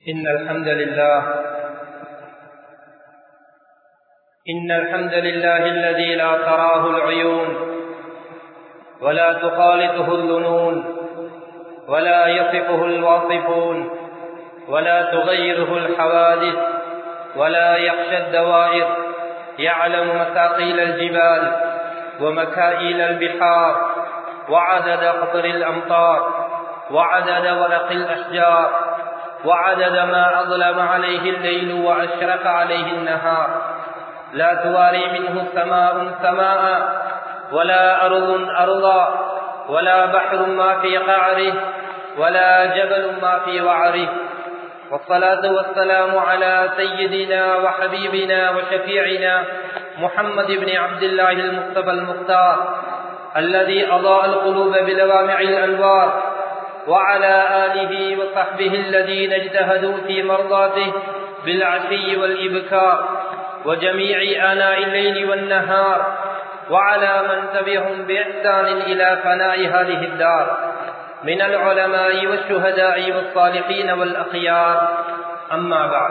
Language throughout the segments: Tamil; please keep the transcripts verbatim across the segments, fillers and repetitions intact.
إن الحمد لله إن الحمد لله الذي لا تراه العيون ولا تخالطه الظنون ولا يصفه الواصفون ولا تغيره الحوادث ولا يخشى الدوائر، يعلم مثاقيل الجبال ومكائل البحار وعدد قطر الأمطار وعدد ورق الأشجار وعدد ما أظلم عليه الليل وأشرق عليه النهار، لا تواري منه سماء سماء ولا أرض أرضا ولا بحر ما في قعره ولا جبل ما في وعره. والصلاة والسلام على سيدنا وحبيبنا وشفيعنا محمد بن عبد الله المصطفى المختار الذي أضاء القلوب بلوامع الأنوار، وعلى آله وصحبه الذين اجتهدوا في مرضاته بالعشي والإبكار وجميع آناء الليل والنهار، وعلى من تبعهم بإحسان إلى فناء هذه الدار من العلماء والشهداء والصالحين والأخيار. أما بعد،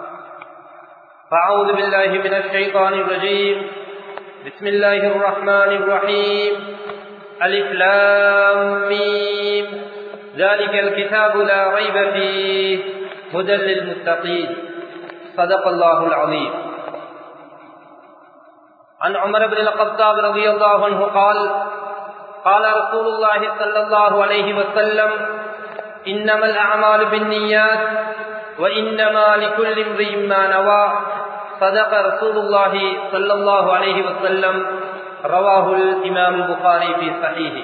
فأعوذ بالله من الشيطان الرجيم. بسم الله الرحمن الرحيم. ألف لام ميم، ذلك الكتاب لا ريب فيه هدى للمتقين. صدق الله العظيم. عن عمر بن الخطاب رضي الله عنه قال قال رسول الله صلى الله عليه وسلم: إنما الأعمال بالنيات وإنما لكل امرئ ما نوى. صدق رسول الله صلى الله عليه وسلم. رواه الإمام البخاري في صحيحه.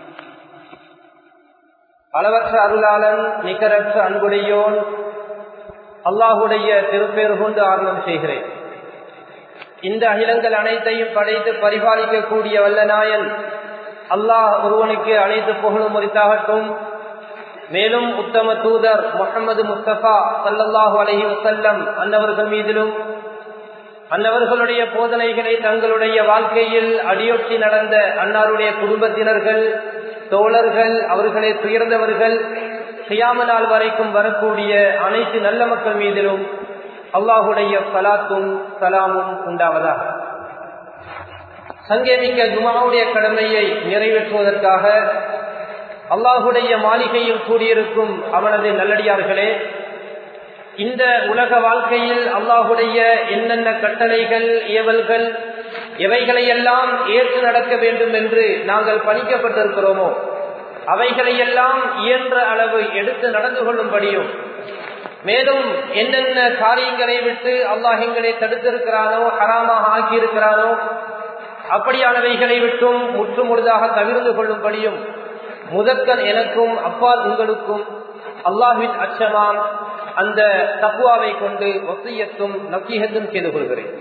அளவற்ற அருளாளன் நிகரற்ற அன்புடையோன் அல்லாஹுடைய திருப்பேர் கொண்டு ஆரம்பம் செய்கிறேன். இந்த அகிலங்கள் அனைத்தையும் படைத்து பரிபாலிக்கக்கூடிய வல்லநாயன் அல்லாஹ் ஒருவனுக்கு அனைத்து புகழும் உரித்தாகட்டும். மேலும் உத்தம தூதர் முஹம்மது முஸ்தபா ஸல்லல்லாஹு அலைஹி வஸல்லம் அன்னவர்கள் மீதிலும் அன்னவர்களுடைய போதனைகளை தங்களுடைய வாழ்க்கையில் அடியொற்றி நடந்த அன்னாருடைய குடும்பத்தினர்கள், தோழர்கள், அவர்களை துயர்ந்தவர்கள், கியாமத் நாள் வரைக்கும் வரக்கூடிய அனைத்து நல்ல மக்கள் மீதிலும் அல்லாஹுடைய ஸலாத்தும் ஸலாமும் உண்டாவதாக. சங்கேமிக்க ஜுமாவுடைய கடமையை நிறைவேற்றுவதற்காக அல்லாஹுடைய மாளிகையில் கூடியிருக்கும் அவனது நல்லடியார்களே, இந்த உலக வாழ்க்கையில் அல்லாஹுடைய என்னென்ன கட்டளைகள், ஏவல்கள், எவைகளையெல்லாம் ஏற்று நடக்க வேண்டும் என்று நாங்கள் பணிக்கப்பட்டிருக்கிறோமோ அவைகளையெல்லாம் இயன்ற அளவு எடுத்து நடந்து கொள்ளும்படியும், மேலும் என்னென்ன காரியங்களை விட்டு அல்லாஹ் எங்களை தடுத்திருக்கிறானோ, ஹராமாக ஆக்கியிருக்கிறானோ அப்படியானவைகளை விட்டும் முற்று முழுதாக தவிர்த்து கொள்ளும்படியும் முதற்கண் எனக்கும் அப்பால் உங்களுக்கும் அல்லாஹ்வின் அச்சமான் அந்த தக்வாவை கொண்டு வசியத்தும் நசீஹத்தும் செய்து கொள்கிறேன்.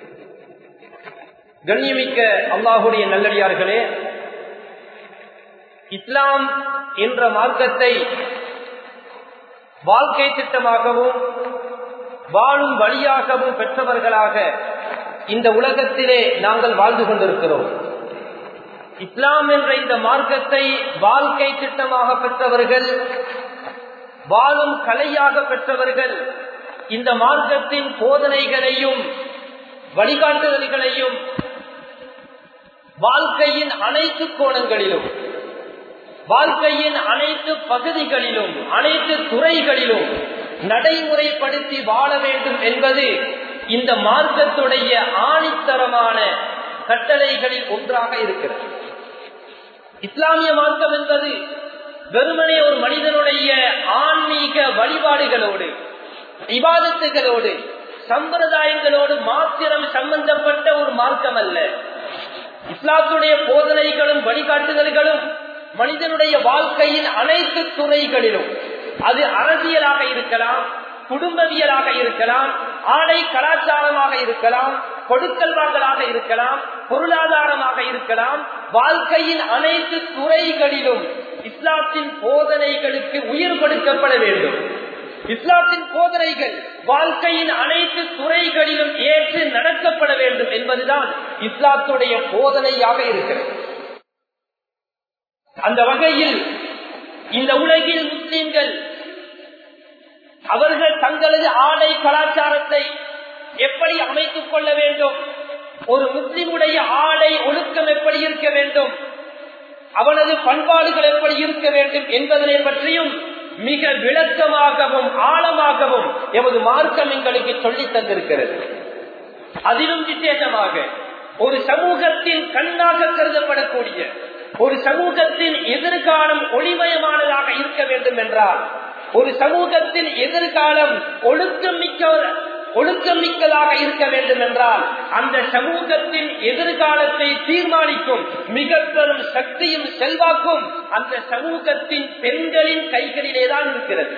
கண்ணியமிக்க அல்லாஹுடைய நல்லடியார்களே, இஸ்லாம் என்ற மார்க்கத்தை வாழ்க்கை திட்டமாகவும் வாழும் வழியாகவும் பெற்றவர்களாக இந்த உலகத்திலே நாங்கள் வாழ்ந்து கொண்டிருக்கிறோம். இஸ்லாம் என்ற இந்த மார்க்கத்தை வாழ்க்கை திட்டமாக பெற்றவர்கள், வாழும் கலையாக பெற்றவர்கள், இந்த மார்க்கத்தின் போதனைகளையும் வழிகாட்டுதல்களையும் வாழ்க்கையின் அனைத்து கோணங்களிலும், வாழ்க்கையின் அனைத்து பகுதிகளிலும், அனைத்து துறைகளிலும் நடைமுறைப்படுத்தி வாழ வேண்டும் என்பது இந்த மார்க்கத்துடைய ஆணித்தரமான கட்டளைகளில் ஒன்றாக இருக்கிறது. இஸ்லாமிய மார்க்கம் என்பது வெறுமனே ஒரு மனிதனுடைய ஆன்மீக வழிபாடுகளோடு, இபாதத்துகளோடு, சம்பிரதாயங்களோடு மாத்திரம் சம்பந்தப்பட்ட ஒரு மார்க்கம் அல்ல. இஸ்லாத்துடைய போதனைகளும் வழிகாட்டுதல்களும் மனிதனுடைய வாழ்க்கையின் அனைத்து துறைகளிலும், அது அரசியலாக இருக்கலாம், குடும்பவியலாக இருக்கலாம், ஆடை கலாச்சாரமாக இருக்கலாம், கொடுக்கல் வாங்கலாக இருக்கலாம், பொருளாதாரமாக இருக்கலாம், வாழ்க்கையின் அனைத்து துறைகளிலும் இஸ்லாத்தின் போதனைகளுக்கு உயிர் கொடுக்கப்பட வேண்டும். இஸ்லாத்தின் போதனைகள் வாழ்க்கையின் அனைத்து துறைகளிலும் ஏற்று நடக்கப்பட வேண்டும் என்பதுதான் இஸ்லாத்துடைய போதனையாக இருக்கிறது. அந்த வகையில் இந்த உலகில் முஸ்லிம்கள் அவர்கள் தங்களது ஆடை கலாச்சாரத்தை எப்படி அமைத்துக் கொள்ள வேண்டும், ஒரு முஸ்லிமுடைய ஆடை ஒழுக்கம் எப்படி இருக்க வேண்டும், அவனது பண்பாடுகள் எப்படி இருக்க வேண்டும் என்பதனை பற்றியும் மிக விளக்கமாகவும் ஆழமாகவும் எமது மார்க்கம் எங்களுக்கு சொல்லித் தந்திருக்கிறது. அதிலும் விசேஷமாக ஒரு சமூகத்தின் கண்ணாக கருதப்படக்கூடிய ஒரு சமூகத்தின் எதிர்காலம் ஒளிமயமானதாக இருக்க வேண்டும் என்றால், ஒரு சமூகத்தின் எதிர்காலம் ஒழுக்கம் மிக்க ஒழுக்கம் மிக்கதாக இருக்க வேண்டும் என்றால், அந்த சமூகத்தின் எதிர்காலத்தை தீர்மானிக்கும் மிக பெரும் சக்தியும் செல்வாக்கும் அந்த சமூகத்தின் பெண்களின் கைகளிலேதான் இருக்கிறது.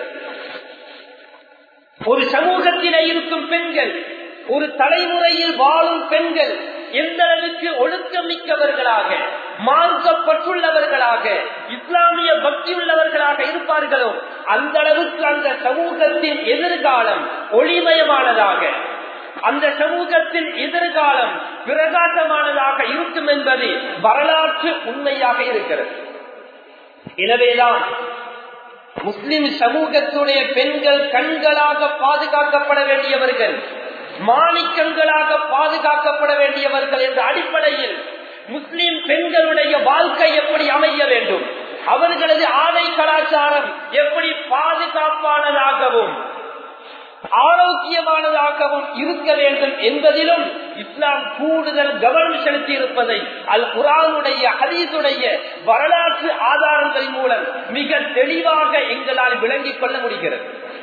ஒரு சமூகத்திலே இருக்கும் பெண்கள், ஒரு தலைமுறையில் வாழும் பெண்கள் எந்த அளவுக்கு ஒழுக்கம் மிக்கவர்களாக, மார்க்கப்பட்டுள்ளவர்களாக, இஸ்லாமிய பக்தி உள்ளவர்களாக இருப்பார்களோ அந்த அளவுக்கு அந்த சமூகத்தின் எதிர்காலம் ஒளிமயமானதாக, அந்த சமூகத்தின் எதிர்காலம் பிரகாசமானதாக இருக்கும் என்பது வரலாற்று உண்மையாக இருக்கிறது. எனவேதான் முஸ்லிம் சமூகத்துடைய பெண்கள் கண்களாக பாதுகாக்கப்பட வேண்டியவர்கள், மாணிக்கங்களாக பாதுகாக்கப்பட வேண்டியவர்கள் என்ற அடிப்படையில் முஸ்லிம் பெண்களுடைய வாழ்க்கை எப்படி அமைய வேண்டும், அவர்களது ஆடை கலாச்சாரம் எப்படி பாதுகாப்பானதாகவும் ஆரோக்கியமானதாகவும் இருக்க வேண்டும் என்பதிலும் இஸ்லாம் கூடுதல் கவனம் செலுத்தி இருப்பதை அல் குர்ஆனுடைய ஹதீஸுடைய வரலாற்று ஆதாரங்கள் மூலம் மிக தெளிவாக எங்களால் விளங்கிக் கொள்ள முடிகிறது.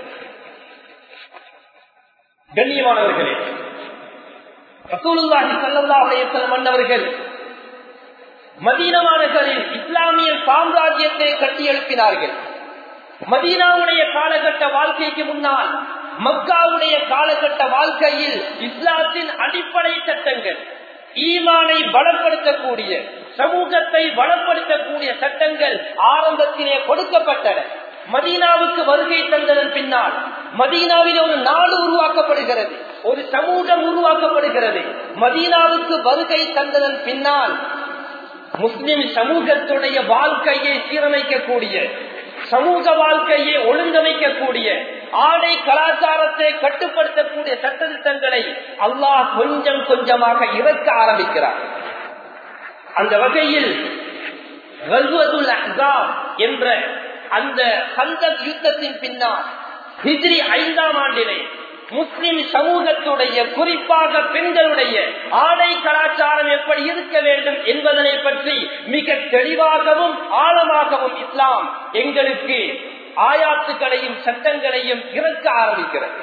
கண்ணியமானவர்களே, ரசூலுல்லாஹி ஸல்லல்லாஹு அலைஹி வஸல்லம் அவர்கள் மதீனா நகரில் இஸ்லாமிய சாம்ராஜ்யத்தை கட்டி எழுப்பினார்கள். மதீனாவுடைய காலகட்ட வாழ்க்கைக்கு முன்னால் மக்காவுடைய காலகட்ட வாழ்க்கையில் இஸ்லாத்தின் அடிப்படை சட்டங்கள், ஈமானை பலப்படுத்தக்கூடிய, சமூகத்தை பலப்படுத்தக்கூடிய சட்டங்கள் ஆரம்பத்திலே கொடுக்கப்பட்டன. மதீனாவுக்கு வருகை தந்ததன் பின்னால் மதீனாவில் ஒரு நாடு உருவாக்கப்படுகிறது, ஒரு சமூகம் உருவாக்கப்படுகிறது. மதீனாவுக்கு வருகை தந்ததன் பின்னால் முஸ்லிம் சமூகத்துடைய வாழ்க்கையை சீரமைக்கக்கூடிய, சமூக வாழ்க்கையை ஒழுங்கமைக்கக்கூடிய, ஆடை கலாச்சாரத்தை கட்டுப்படுத்தக்கூடிய சட்டத்திட்டங்களை அல்லாஹ் கொஞ்சம் கொஞ்சமாக இறக்க ஆரம்பிக்கிறார். அந்த வகையில் கஸ்வத்துல் அஹ்ஸாப் என்ற அந்த கந்தக் யுத்தத்தின் பின்னால் ஹிஜ்ரி ஐந்தாம் ஆண்டிலே முஸ்லிம் சமூகத்துடைய, குறிப்பாக பெண்களுடைய ஆடை கலாச்சாரம் எப்படி இருக்க வேண்டும் என்பதனை பற்றி மிக தெளிவாகவும் ஆழமாகவும் இஸ்லாம் எங்களுக்கு ஆயாத்துக்களையும் சட்டங்களையும் இறக்க ஆரம்பிக்கிறது.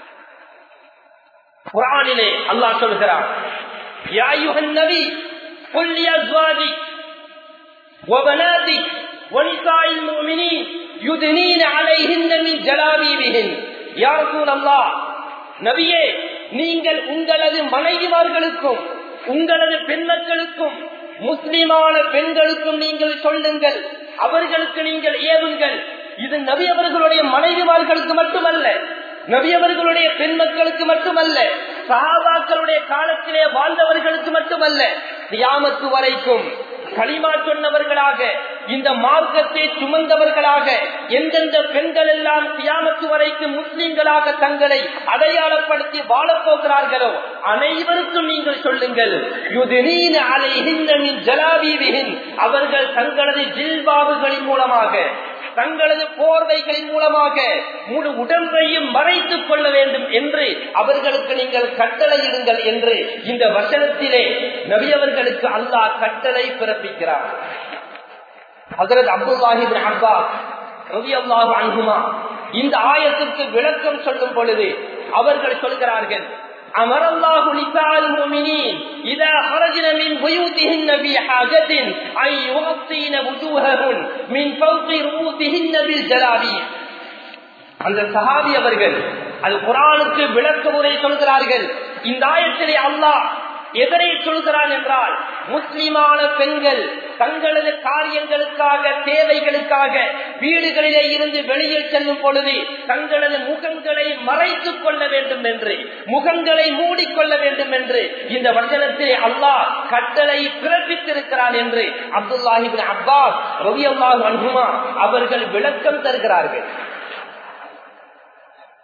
குர்ஆனிலே அல்லாஹ் சொல்கிறார், யா அய்யுஹன் நபி குல் லிஅஸ்வாஜிக் வபனாதிக் வனிசாஇல் முஃமினீன் யுத்னீன அலைஹின்ன மின் ஜலாபீபிஹின். யா ரசூலல்லாஹ், நபியே, நீங்கள் உங்களது மனைவிமார்களுக்கும் உங்களது பெண்மக்களுக்கும் முஸ்லிமான பெண்களுக்கும் நீங்கள் சொல்லுங்கள், அவர்களுக்கு நீங்கள் ஏவுங்கள். இது நபி அவர்களுடைய மனைவிமார்களுக்கு மட்டுமல்ல, நபி அவர்களுடைய பெண்மக்களுக்கு மட்டுமல்ல, சஹாபாக்களுடைய காலத்திலே வாழ்ந்தவர்களுக்கு மட்டுமல்ல, கியாமத்து வரைக்கும் கலிமா சொன்னவர்களாக, இந்த மார்க்கத்தை சுமந்தவர்களாக எந்தெந்த பெண்கள் எல்லாம் கியாமத்து வரைக்கும் முஸ்லிம்களாக தங்களை அடையாளப்படுத்தி வாழப் போகிறார்களோ அனைவருக்கும் நீங்கள் சொல்லுங்கள், யுத்னீன அலைஹின்ன மின் ஜலாபீபிஹின், அவர்கள் தங்களது ஜில்பாபுகளின் மூலமாக, தங்களது போர்வைகளின் மூலமாக முழு உடம்பையும் மறைத்துக் கொள்ள வேண்டும் என்று அவர்களுக்கு நீங்கள் கட்டளையிடுங்கள் என்று இந்த வசனத்திலே நபி அவர்களுக்கு அல்லாஹ் கட்டளை பிறப்பிக்கிறார். ஹஜ்ரத் அப்துல்லாஹி இப்னு அப்பாஸ் ரலியல்லாஹு அன்ஹுமா இந்த ஆயத்துக்கு விளக்கம் சொல்லும் பொழுது அவர்கள் சொல்கிறார்கள், أمر الله نساء المؤمنين إذا خرجن من بيوتهن بحاجة أن يغطين وجوههن من فوق رؤوسهن بالجلابيب. அந்த சஹாபி அவர்கள் அல் குர்ஆனுக்கு விளக்க உரை சொல்கிறார்கள். இந்த ஆயத்திலே அல்லாஹ் எதனை சொல்கிறான் என்றால், முஸ்லிமான பெண்கள் தங்களது காரியங்களுக்காக, தேவைகளுக்காக வீடுகளிலே இருந்து வெளியில் செல்லும் பொழுது தங்களது முகங்களை மறைத்துக் கொள்ள வேண்டும் என்று, முகங்களை மூடிக்கொள்ள வேண்டும் என்று இந்த வசனத்திலே அல்லாஹ் கட்டளை பிறப்பித்திருக்கிறான் என்று அப்துல்லாஹி இப்னு அப்பாஸ் ரலியல்லாஹு அன்ஹுமா அவர்கள் விளக்கம் தருகிறார்கள்.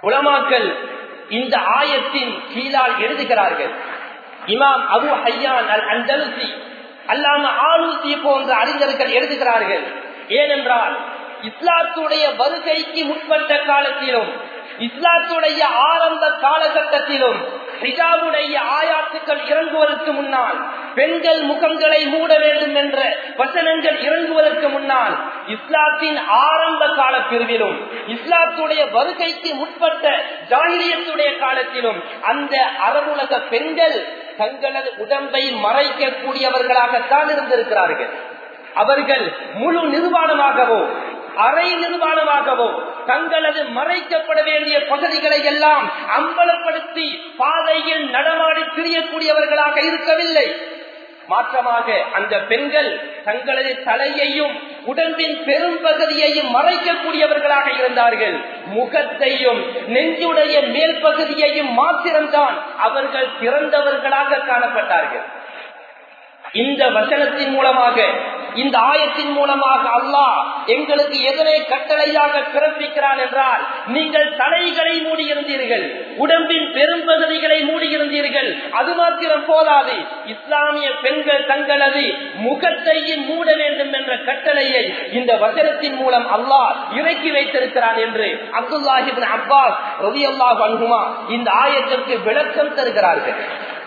உலமாக்கள் இந்த ஆயத்தின் கீழால் எழுதுகிறார்கள். இமாம் அபு ஹையான் அல் அந்தலுசி, அல்லாம ஆலூசி போன்ற அறிஞர்கள் எழுதுகிறார்கள். ஏனென்றால் இஸ்லாத்துடைய வருகைக்கு முற்பட்ட காலத்திலும் இஸ்லாத்துடைய ஆரம்ப காலகட்டத்திலும் ஹிஜாபுடைய ஆயாத்துக்கள் இறங்குவதற்கு முன்னால், பெண்கள் முகங்களை மூட வேண்டும் என்ற வசனங்கள் இறங்குவதற்கு முன்னால், இஸ்லாத்தின் ஆரம்ப கால பிரிவிலும் இஸ்லாத்துடைய வருகைக்கு முற்பட்ட ஜாஹிலியத்துடைய காலத்திலும் அந்த அரபுலக பெண்கள் தங்களது உடம்பை மறைக்கக்கூடியவர்களாகத்தான் இருந்திருக்கிறார்கள். அவர்கள் முழு நிர்வாணமாகவோ அரை நிர்வாணமாகவோ தங்களது மறைக்கப்பட வேண்டிய பகுதிகளை எல்லாம் அம்பலப்படுத்தி பாதையில் நடமாடி திரியக்கூடியவர்களாக இருக்கவில்லை. மாற்றமாக அந்த பெண்கள் தங்களது தலையையும் உடம்பின் பெரும் பகுதியையும் மறைக்கக்கூடியவர்களாக இருந்தார்கள். முகத்தையும் நெஞ்சுடைய மேல் பகுதியையும் மாத்திரம்தான் அவர்கள் திறந்தவர்களாக காணப்பட்டார்கள். இந்த வசனத்தின் மூலமாக, இந்த ஆயத்தின் மூலமாக அல்லாஹ் எங்களுக்கு எதனை கட்டளையாக பிறப்பிக்கிறான் என்றால், நீங்கள் தலைகளை மூடியிருந்தீர்கள், உடம்பின் பெரும்பகுதிகளை மூடியிருந்தீர்கள், அது மாத்திரம் போதாது, இஸ்லாமிய பெண்கள் தங்களது முகத்தையும் மூட வேண்டும் என்ற கட்டளையை இந்த வசனத்தின் மூலம் அல்லாஹ் இறக்கி வைத்திருக்கிறான் என்று அப்துல்லாஹ் இப்னு அப்பாஸ் ரலியல்லாஹு அன்ஹுமா இந்த ஆயத்திற்கு விளக்கம் தருகிறார்கள்.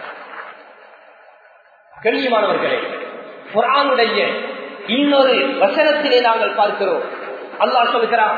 கண்ணியமானவர்களே, குர்ஆனுடைய இன்னொரு வசனத்திலே நாங்கள் பார்க்கிறோம். அல்லாஹ் சொல்கிறான்,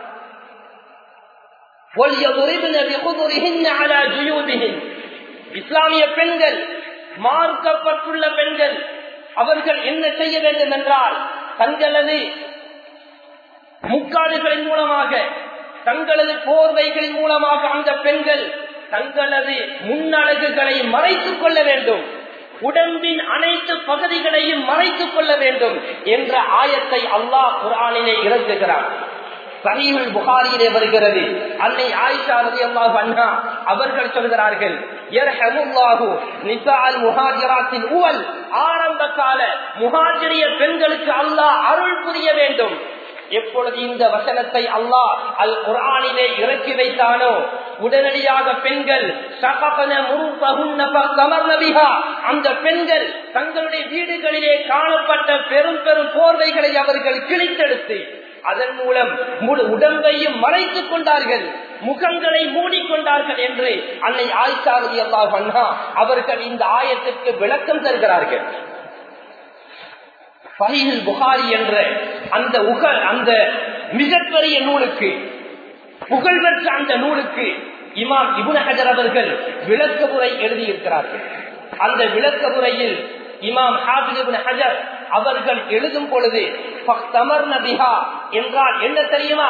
இஸ்லாமிய பெண்கள், மார்க்கப்பட்டுள்ள பெண்கள், அவர்கள் என்ன செய்ய வேண்டும் என்றால், தங்களது முக்காடுகளின் மூலமாக, தங்களது போர்வைகளின் மூலமாக அந்த பெண்கள் தங்களது முன்னழகுகளை மறைத்துக் கொள்ள வேண்டும், உடம்பின் அனைத்து பகுதிகளையும் மறைத்துக் கொள்ள வேண்டும் என்ற ஆயத்தை அல்லாஹ் குர்ஆனிலே இறக்குகிறார். சஹீஹுல் புகாரியிலே வருகிறது. அன்னை ஆயிஷா ரலியல்லாஹு அன்ஹா அவர்கள் சொல்கிறார்கள், யர்ஹமுல்லாஹு நிசாஅல் முஹாஜிராத்தின் உவல், ஆரம்ப கால முஹாஜிரிய பெண்களுக்கு அல்லாஹ் அருள் புரிய வேண்டும். எப்பொழுது இந்த வசனத்தை அல்லாஹ் அல் குர்ஆனிலே இறக்கி வைத்தானோ, உடனடியாக பெண்கள் அந்த பெண்கள் தங்களுடைய வீடுகளிலே காணப்பட்ட பெரும் பெரும் போர்வைகளை அவர்கள் கிழித்தெடுத்து அதன் மூலம் முழு உடம்பையும் மறைத்துக் கொண்டார்கள், முகங்களை மூடிக்கொண்டார்கள் என்று அன்னை ஆயிஷா ரலியல்லாஹு அன்ஹா அவர்கள் இந்த ஆயத்திற்கு விளக்கம் தருகிறார்கள். சஹீஹுல் புகாரி என்ற அந்த உகல் அந்த மிகப்பெரிய நூலுக்கு, புகழ்பெற்ற அந்த நூலுக்கு இமாம் இப்னு ஹஜர் அவர்கள் விளக்க உரை எழுதியிருக்கிறார்கள். அந்த விளக்க உரையில் இமாம் ஹாஃபிஸ் இப்னு ஹஜர் அவர்கள் எழுதும் பொழுது என்றால் என்ன தெரியுமா,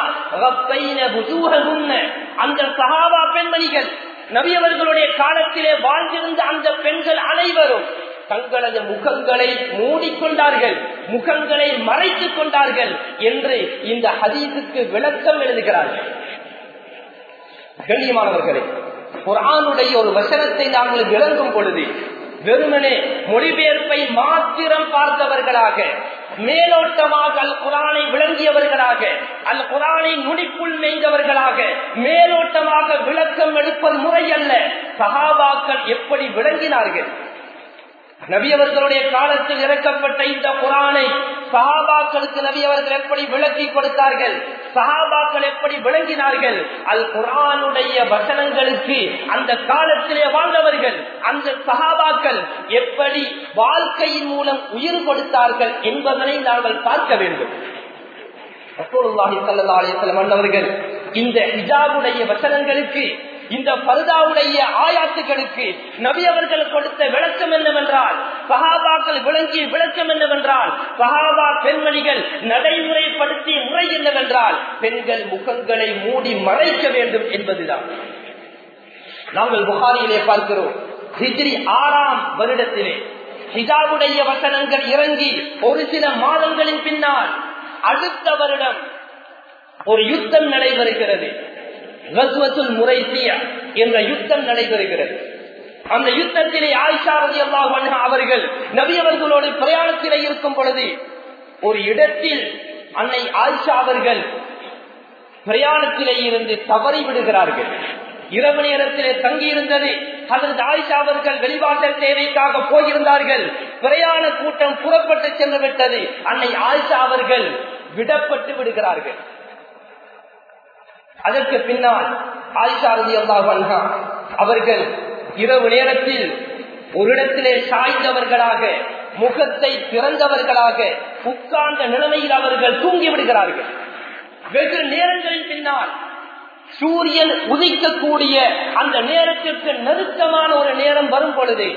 அந்த சஹாபா பெண்மணிகள், நபி அவர்களுடைய காலத்திலே வாழ்ந்திருந்த அந்த பெண்கள் அனைவரும் தங்களது முகங்களை மூடிக்கொண்டார்கள், முகங்களை மறைத்துக் கொண்டார்கள் என்று இந்த ஹதீஸுக்கு விளக்கம் எழுதுகிறார்கள். கண்ணியமானவர்களே, குர்ஆனுடைய ஒரு வசனத்தை நாங்கள் விளங்கும் பொழுது வெறுமனே மொழிபெயர்ப்பை மாத்திரம் பார்த்தவர்களாக, மேலோட்டமாக அல் குர்ஆனை விளங்கியவர்களாக, அல் குர்ஆனை நுனிக்குள் மேய்ந்தவர்களாக மேலோட்டமாக விளக்கம் எடுப்பது முறை அல்ல. சஹாபாக்கள் எப்படி விளங்கினார்கள், நபி அவர்களுடைய காலத்தில் இறக்கப்பட்ட இந்த குர்ஆனை சஹாபாக்களுக்கு நபி அவர்கள் எப்படி விளக்கி கொடுத்தார்கள், சஹாபாக்கள் எப்படி விளங்கினார்கள், அல் குர்ஆனுடைய வசனங்களுக்கு அந்த காலத்திலே வாழ்ந்தவர்கள் அந்த சஹாபாக்கள் எப்படி வாழ்க்கையின் மூலம் உயிர் கொடுத்தார்கள் என்பதனை நாங்கள் பார்க்க வேண்டும். ரசூலுல்லாஹி ஸல்லல்லாஹு அலைஹி வஸல்லம் அவர்கள் இந்த ஹிஜாபுடைய வசனங்களுக்கு, இந்த பர்தாவுடைய ஆயாத்துகளுக்கு நபி அவர்கள் கொடுத்த விளக்கம் என்னவென்றால், சஹாபாக்கள் விளங்கிய விளக்கம் என்னவென்றால், சஹாபா பெண்மணிகள் நடைமுறைப்படுத்திய முறை என்னவென்றால், பெண்கள் முகங்களை மூடி மறைக்க வேண்டும் என்பதுதான். நாங்கள் புகாரியிலே பார்க்கிறோம், ஹிஜ்ரி ஆறாம் வருடத்திலே ஹிஜாபுடைய வசனங்கள் இறங்கி ஒரு சில மாதங்களின் பின்னால் அடுத்த வருடம் ஒரு யுத்தம் நடைபெறுகிறது. கஸ்வத்துல் முரைசியா என்ற யுத்தம் நடைபெறுகிறது. அந்த யுத்தத்திலே ஆயிஷா ரலியல்லாஹு அன்ஹா அவர்கள் நபி அவர்களோடு பிரயாணத்திலே இருக்கும் பொழுது ஒரு இடத்தில் அன்னை ஆயிஷா அவர்கள் பிரயாணத்திலே இருந்து தவறி விடுகிறார்கள். இரவு நேரத்திலே தங்கியிருந்தது. ஹஜ்ரத் ஆயிஷா அவர்கள் வெளிவாசல் தேவைக்காக போயிருந்தார்கள். பிரயாண கூட்டம் புறப்பட்டு சென்று விட்டது. அன்னை ஆயிஷா அவர்கள் விடப்பட்டு விடுகிறார்கள். அதற்கு பின்னால் ஆயிஷா ரலியல்லாஹு அன்ஹா அவர்கள் இரவு நேரத்தில் ஒரு இடத்திலே சாய்ந்தவர்களாக, முகத்தை திறந்தவர்களாக உட்கார்ந்த நிலைமையில் அவர்கள் தூங்கி விடுகிறார்கள். வெகு நேரங்களின் பின்னால் சூரியன் உதிக்கக்கூடிய அந்த நேரத்திற்கு நெருக்கமான ஒரு நேரம் வரும் பொழுது,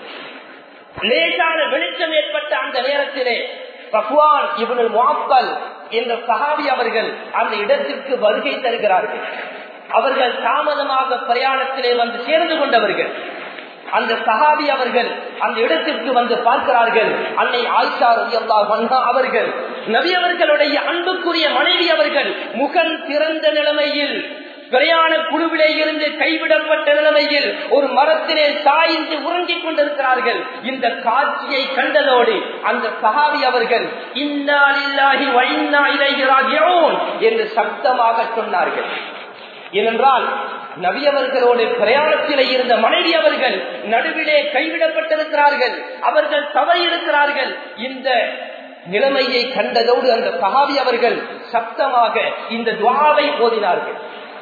லேசான வெளிச்சம் ஏற்பட்ட அந்த நேரத்திலே சஃப்வான் இப்னுல் முஅத்தல் என்ற சஹாபி அவர்கள் அந்த இடத்திற்கு வருகை தருகிறார்கள். அவர்கள் தாமதமாக பிரயாணத்திலே வந்து சேர்ந்து கொண்டவர்கள். அந்த சஹாபி அவர்கள் அந்த இடத்திற்கு வந்து பார்க்கிறார்கள். அன்னை ஆயிஷா ரலியல்லாஹு அன்ஹா அவர்கள், நபி அவர்களுடைய அன்புக்குரிய மனைவி அவர்கள் முகம் திறந்த நிலைமையில், பிரயாண குழுவிலே இருந்து கைவிடப்பட்ட நிலைமையில் ஒரு மரத்திலே சாய்ந்து உறங்கிக் கொண்டிருக்கிறார்கள். இந்த காட்சியை கண்டதோடு அந்த சஹாபி அவர்கள் இன்னா லில்லாஹி வ இன்னா இலைஹி ராஜிஊன் என்று சத்தமாக சொன்னார்கள். ஏனென்றால் நபி அவர்களோடு பிரயாணத்திலே இருந்த மனைவி அவர்கள் நடுவிலே கைவிடப்பட்டிருக்கிறார்கள். அவர்கள் தவறி இருக்கிறார்கள். இந்த நிலைமையை கண்டதோடு அந்த சஹாபி அவர்கள் சத்தமாக இந்த துஆவை ஓதினார்கள்.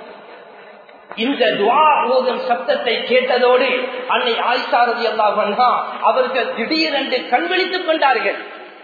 இந்த துஆ ஓதும் சப்தத்தை கேட்டதோடு அன்னை ஆயிஷா ரலியல்லாஹு அன்ஹா அவர்கள் திடீரென்று கண்விழித்துக் கொண்டார்கள்.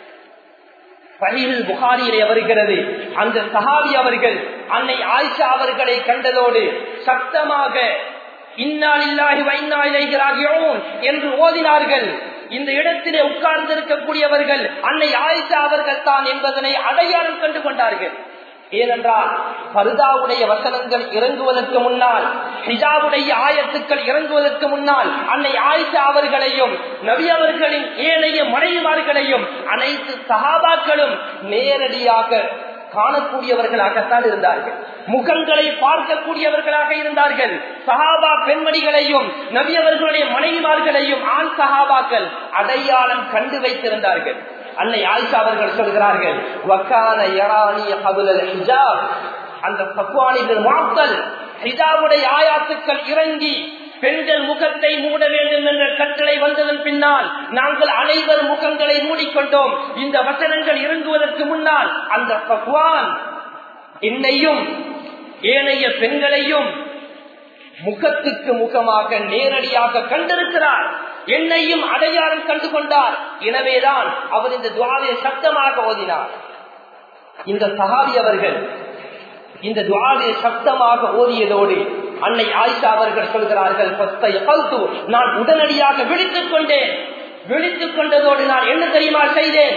சஹீஹுல் புகாரியிலே வருகிறது, அந்த சஹாபி அவர்கள் அன்னை ஆயிஷா அவர்களை கண்டதோடு சத்தமாக இன்னா லில்லாஹி வ இன்னா இலைஹி ராஜிஊன் என்று ஓதினார்கள். இந்த இடத்திலே உட்கார்ந்திருக்கக்கூடியவர்கள் அன்னை ஆயிஷா அவர்கள் தான் என்பதனை அடையாளம் கண்டு கொண்டார்கள். ஏனென்றால் பர்தாவுடைய வசனங்கள் இறங்குவதற்கு முன்னால், ஹிஜாபுடைய ஆயத்துக்கள் இறங்குவதற்கு முன்னால் அன்னை ஆயிஷா அவர்களையும் நபி அவர்களின் ஏனைய மனைவிமார்களையும் அனைத்து சஹாபாக்களும் நேரடியாக காணக்கூடியவர்களாகத்தான் இருந்தார்கள். முகங்களை பார்க்கக்கூடியவர்களாக இருந்தார்கள். சஹாபா பெண்மணிகளையும் நபி அவர்களுடைய மனைவிமார்களையும் ஆண் சஹாபாக்கள் அடையாளம் கண்டு வைத்திருந்தார்கள். அன்னை ஆயிஷா அவர்கள் சொல்கிறார்கள், வகான யரானி கபுல் ஹிஜாப், அந்த சஃப்வான் இப்னு முஅத்தல் ஹிஜாபுடைய ஆயாத்துக்கள் இறங்கி பெண்கள் முகத்தை மூட வேண்டும் என்ற கட்டளை வந்ததன் பின்னால் நாங்கள் அனைவரும் முகங்களை மூடிக்கொண்டோம். இந்த வசனங்கள் இறங்குவதற்கு முன்னால் அந்த சஃப்வான் என்னையும் ஏனைய பெண்களையும் முகத்துக்கு முகமாக நேரடியாக கண்டிருக்கிறார், என்னையும் அடையாளம் கண்டு கொண்டார். எனவேதான் அவர் இந்த துஆவை சத்தமாக ஓதினார். இந்த சஹாபி அவர்கள் இந்த துஆவை சத்தமாக ஓதியதோடு அன்னை ஆயிஷா அவர்கள் சொல்கிறார்கள், நான் உடனடியாக விழித்துக் கொண்டேன். விழித்துக் கொண்டதோடு நான் என்ன தெரியுமா செய்தேன்,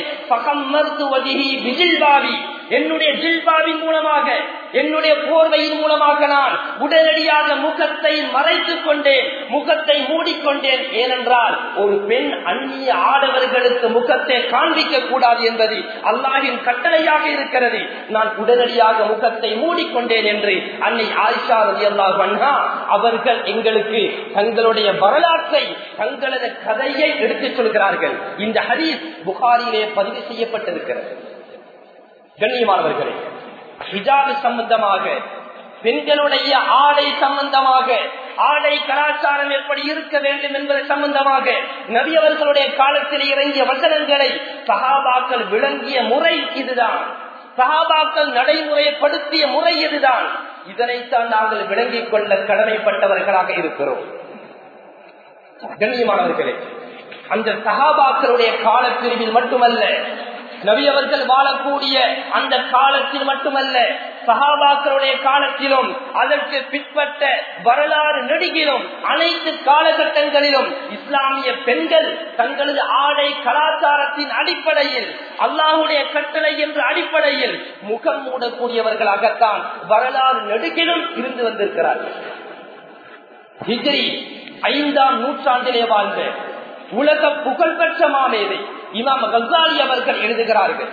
என்னுடைய ஜில்பாவின் மூலமாக, என்னுடைய போர்வையின் மூலமாக நான் உடனடியாக முகத்தை மறைத்துக் கொண்டேன், முகத்தை மூடிக்கொண்டேன். ஏனென்றால் ஒரு பெண் அந்நிய ஆடவர்களுக்கு முகத்தை காண்பிக்க கூடாது என்பது அல்லாஹ்வின் கட்டளையாக இருக்கிறது. நான் உடனடியாக முகத்தை மூடிக்கொண்டேன் என்று அன்னை ஆயிஷா ரலியல்லாஹு அன்ஹா அவர்கள் எங்களுக்கு தங்களுடைய வரலாற்றை, தங்களது கதையை எடுத்துச் சொல்கிறார்கள். இந்த ஹதீஸ் புகாரியிலே பதிவு செய்யப்பட்டிருக்கிறது. கண்ணியமானவர்களே, ஹிஜாப் சம்பந்தமாக, பெண்களுடைய ஆடை சம்பந்தமாக, ஆடை கலாச்சாரம் எப்படி இருக்க வேண்டும் என்பது சம்பந்தமாக நபி அவர்களுடைய காலத்தில் இறங்கிய வசனங்களை சஹாபாக்கள் விளங்கிய முறை இதுதான். சஹாபாக்கள் நடைமுறைப்படுத்திய முறை இதுதான். இதனைத்தான் நாங்கள் விளங்கிக் கொள்ள கடமைப்பட்டவர்களாக இருக்கிறோம். கண்ணியமானவர்களே, அந்த சஹாபாக்களுடைய காலப்பிரிவில் மட்டுமல்ல, நபி அவர்கள் வாழக்கூடிய அந்த காலத்தில் மட்டுமல்ல, சஹாபாக்களுடைய காலத்திலும் அதற்கு பிற்பட்ட வரலாறு நெடுகிலும் அனைத்து காலகட்டங்களிலும் இஸ்லாமிய பெண்கள் தங்களது ஆடை கலாச்சாரத்தின் அடிப்படையில், அல்லாஹ்வுடைய கட்டளை என்ற அடிப்படையில் முகம் மூடக்கூடியவர்களாகத்தான் வரலாறு நெடுகிலும் இருந்து வந்திருக்கிறார்கள். ஹிஜ்ரி ஐந்தாம் நூற்றாண்டிலே வாழ்ந்த உலக புகழ்பெற்ற மாமேதை இமாம் கஸாலி அவர்கள் எழுதுகிறார்கள்,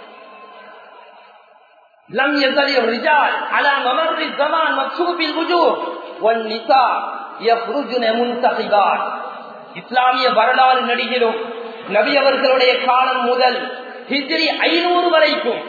லம் யஸலி ரிஜால் அலா மமர்ரி ஸமான் மக்சூபில் வுஜூஹ் வன் நிசா யஃருஜுன முன்தகிபாத். இஸ்லாமிய வரலாறு நடிகிலும் நபி அவர்களுடைய காலம் முதல் ஹிஜ்ரி ஐநூறு வரைக்கும்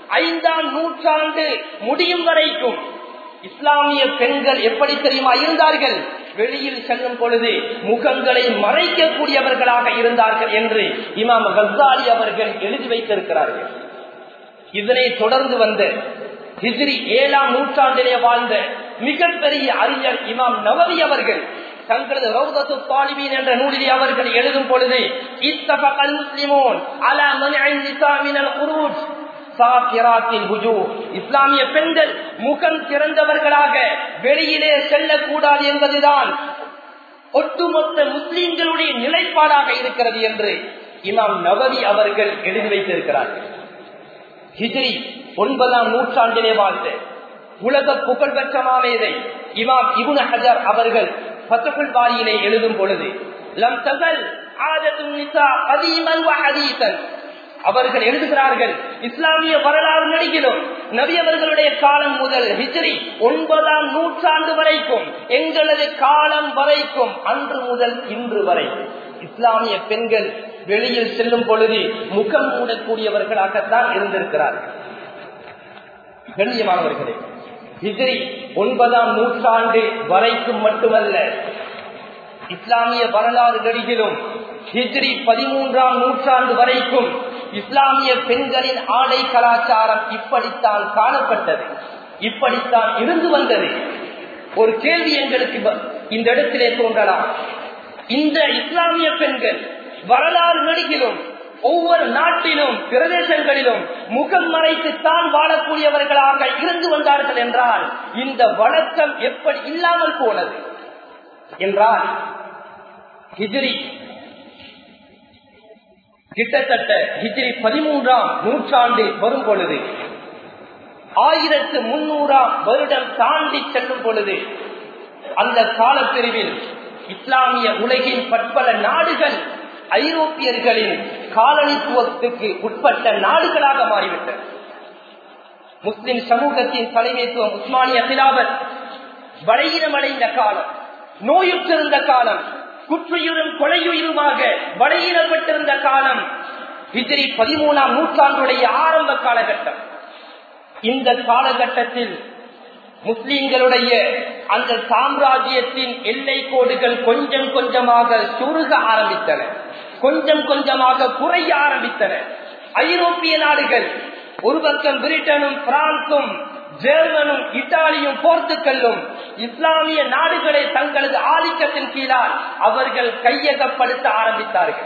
ஐந்தாம் நூற்றாண்டு முடியும் வரைக்கும் இஸ்லாமிய பெண்கள் எப்படி தெரியுமா இருந்தார்கள்? வெளியில் செல்லும் பொழுது முகங்களை மறைக்கக்கூடியவர்களாக இருந்தார்கள் என்று இமாம் கஸ்ஸாலி அவர்கள் எழுதி வைத்திருக்கிறார்கள். இதனை தொடர்ந்து வந்த ஹிஜ்ரி ஏழாம் நூற்றாண்டிலே வாழ்ந்த மிகப்பெரிய அறிஞர் இமாம் நவவி அவர்கள் தங்களது ரௌதத்து தாலிபீன் என்ற நூலிலே அவர்கள் எழுதும் பொழுது இத்தஃபகல் முஸ்லிமூன் அலா மன்இன் நிஸா மினல் குரூஜ் சாஃபிராத்தில் ஹுஜூ, இஸ்லாமிய பெண்கள் முகம் திறந்தவர்களாக வெளியிலே செல்லக்கூடாது என்பதுதான் ஒட்டுமொத்த முஸ்லிம்களுடைய நிலைப்பாடாக இருக்கிறது என்று இமாம் நவவி அவர்கள் எழுதி வைத்திருக்கிறார்கள். ஹிஜ்ரி ஒன்பதாம் நூற்றாண்டிலே வாழ்ந்த உலக புகழ்பெற்ற மாமேதை இமாம் இப்னு ஹஜர் அவர்கள் ஃபத்ஹுல் பாரியிலே எழுதும் பொழுது லம் தஸல் ஆதத்துன் நிஸா கதீமன் வ ஹதீஸன், அவர்கள் எழுதுகிறார்கள் இஸ்லாமிய வரலாறு நடிகிலும் நபி அவர்களுடைய காலம் முதல் ஹிஜ்ரி ஒன்பதாம் நூற்றாண்டு வரைக்கும் எங்களது காலம் வரைக்கும் அன்று முதல் இன்று வரை இஸ்லாமிய பெண்கள் வெளியில் செல்லும் பொழுது முகம் மூடக்கூடியவர்களாகத்தான் இருந்திருக்கிறார்கள். கண்ணியமானவர்களே, ஹிஜ்ரி ஒன்பதாம் நூற்றாண்டு வரைக்கும் மட்டுமல்ல, இஸ்லாமிய வரலாறு நடிகிலும் ஹிஜ்ரி பதிமூன்றாம் நூற்றாண்டு வரைக்கும் இஸ்லாமிய பெண்களின் ஆடை கலாச்சாரம் இப்படித்தான் காணப்பட்டது, இப்படித்தான் இருந்து வந்தது. ஒரு கேள்வி எங்களுக்கு இந்த இடத்திலே தோன்றலாம். இந்த இஸ்லாமிய பெண்கள் வரலாறு நடிகிலும் ஒவ்வொரு நாட்டிலும் பிரதேசங்களிலும் முகம் மறைத்துத்தான் வாழக்கூடியவர்களாக இருந்து வந்தார்கள் என்றால் இந்த வழக்கம் எப்படி இல்லாமல் போனது என்றால், ஹிஜ்ரி கிட்டத்தட்ட ஹிஜ்ரி பதிமூன்றாம் நூற்றாண்டு வரும் பொழுது ஆயிரத்து முன்னூறாம் வருடம் தாண்டி செல்லும் பொழுது அந்த காலப்பிரிவில் இஸ்லாமிய உலகின் பற்பல நாடுகள் ஐரோப்பியர்களின் காலனித்துவத்துக்கு உட்பட்ட நாடுகளாக மாறிவிட்டன. முஸ்லிம் சமூகத்தின் தலைமைத்துவம் உஸ்மானிய கிலாபத் பலகீனமடைந்த காலம், நோயுற்றிருந்த காலம், குற்றுயிரும் கொலையுயிருமாக பலகீனப்பட்டிருந்த காலம் ஹிஜ்ரி பதிமூணாம் நூற்றாண்டுடைய ஆரம்ப காலகட்டம். இந்த காலகட்டத்தில் முஸ்லிம்களுடைய அந்த சாம்ராஜ்யத்தின் எல்லை கோடுகள் கொஞ்சம் கொஞ்சமாக சுருக ஆரம்பித்தன, கொஞ்சம் கொஞ்சமாக குறைய ஆரம்பித்தன. ஐரோப்பிய நாடுகள் ஒரு பக்கம் பிரிட்டனும் பிரான்சும் ஜெர்மனும் இத்தாலியும் போர்த்துக்கல்லும் இஸ்லாமிய நாடுகளை தங்களது ஆதிக்கத்தின் கீழால் அவர்கள் கையகப்படுத்த ஆரம்பித்தார்கள்.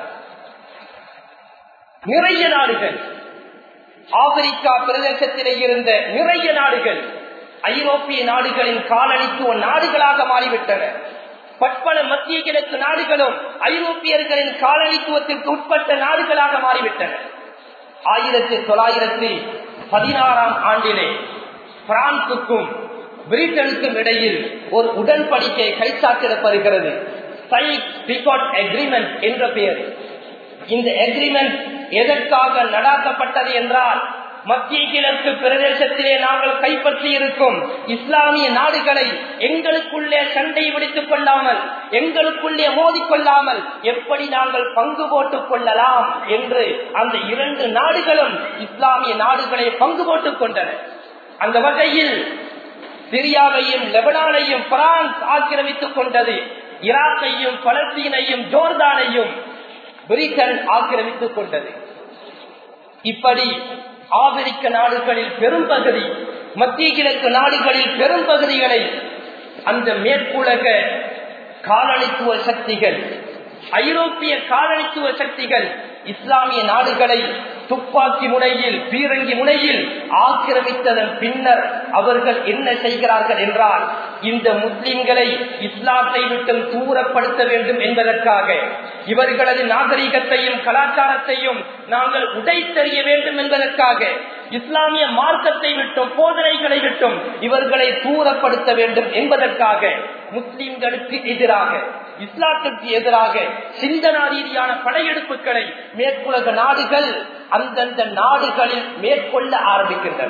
நிறைய நாடுகள், ஆப்பிரிக்கா பிரதேசத்திலே இருந்த நிறைய நாடுகள் ஐரோப்பிய நாடுகளின் காலனித்துவ நாடுகளாக மாறிவிட்டன. பற்பல மத்திய கிழக்கு நாடுகளும் ஐரோப்பியர்களின் காலனித்துவத்திற்கு உட்பட்ட நாடுகளாக மாறிவிட்டன. ஆயிரத்தி தொள்ளாயிரத்தி பதினாறாம் ஆண்டிலே பிரான்சுக்கும் பிரிட்டனுக்கும் இடையில் ஒரு உடன்படிக்கை கைச்சாத்திடப்படுகிறது, சைக்-பிகாட் அக்ரிமெண்ட் என்ற பெயர். இந்த அக்ரிமெண்ட் எதற்காக நடாத்தப்பட்டது என்றால், மத்திய கிழக்கு பிரதேசத்திலே நாங்கள் கைப்பற்றி இருக்கும் இஸ்லாமிய நாடுகளை எங்களுக்குள்ளே சண்டை பிடித்துக் கொள்ளாமல், எங்களுக்குள்ளே மோதிக்கொள்ளாமல் எப்படி நாங்கள் பங்கு போட்டுக் கொள்ளலாம் என்று அந்த இரண்டு நாடுகளும் இஸ்லாமிய நாடுகளை பங்கு போட்டுக் கொண்டன. அந்த வகையில் சிரியாவையும் லெபனானையும் பிரான்ஸ் ஆக்கிரமித்துக் கொண்டது, ஈராக்கையும் பலஸ்தீனையும் ஜோர்தானையும் பிரிட்டன் ஆக்கிரமித்துக் கொண்டது. இப்படி ஆப்பிரிக்க நாடுகளில் பெரும் பகுதி, மத்திய கிழக்கு நாடுகளில் பெரும் பகுதிகளை அந்த மேற்குலக காலனித்துவ சக்திகள், ஐரோப்பிய காலனித்துவ சக்திகள் இஸ்லாமிய நாடுகளை துப்பாக்கி முனையில், பீரங்கி முனையில் ஆக்கிரமித்ததன் பின்னர் அவர்கள் என்ன செய்கிறார்கள் என்றால், இந்த முஸ்லிம்களை இஸ்லாத்தை விட்டு தூரப்படுத்த வேண்டும் என்பதற்காக, இவர்களது நாகரிகத்தையும் கலாச்சாரத்தையும் நாங்கள் உடைத்தெறிய வேண்டும் என்பதற்காக, இஸ்லாமிய மார்க்கத்தை விட்டும் போதனைகளை விட்டும் இவர்களை தூரப்படுத்த வேண்டும் என்பதற்காக முஸ்லிம்களுக்கு எதிராக, இஸ்லாத்திற்கு எதிராக சிந்தனா ரீதியான படையெடுப்புகளை மேற்குலக நாடுகள் அந்தந்த நாடுகளில் மேற்கொள்ள ஆரம்பிக்கின்றன.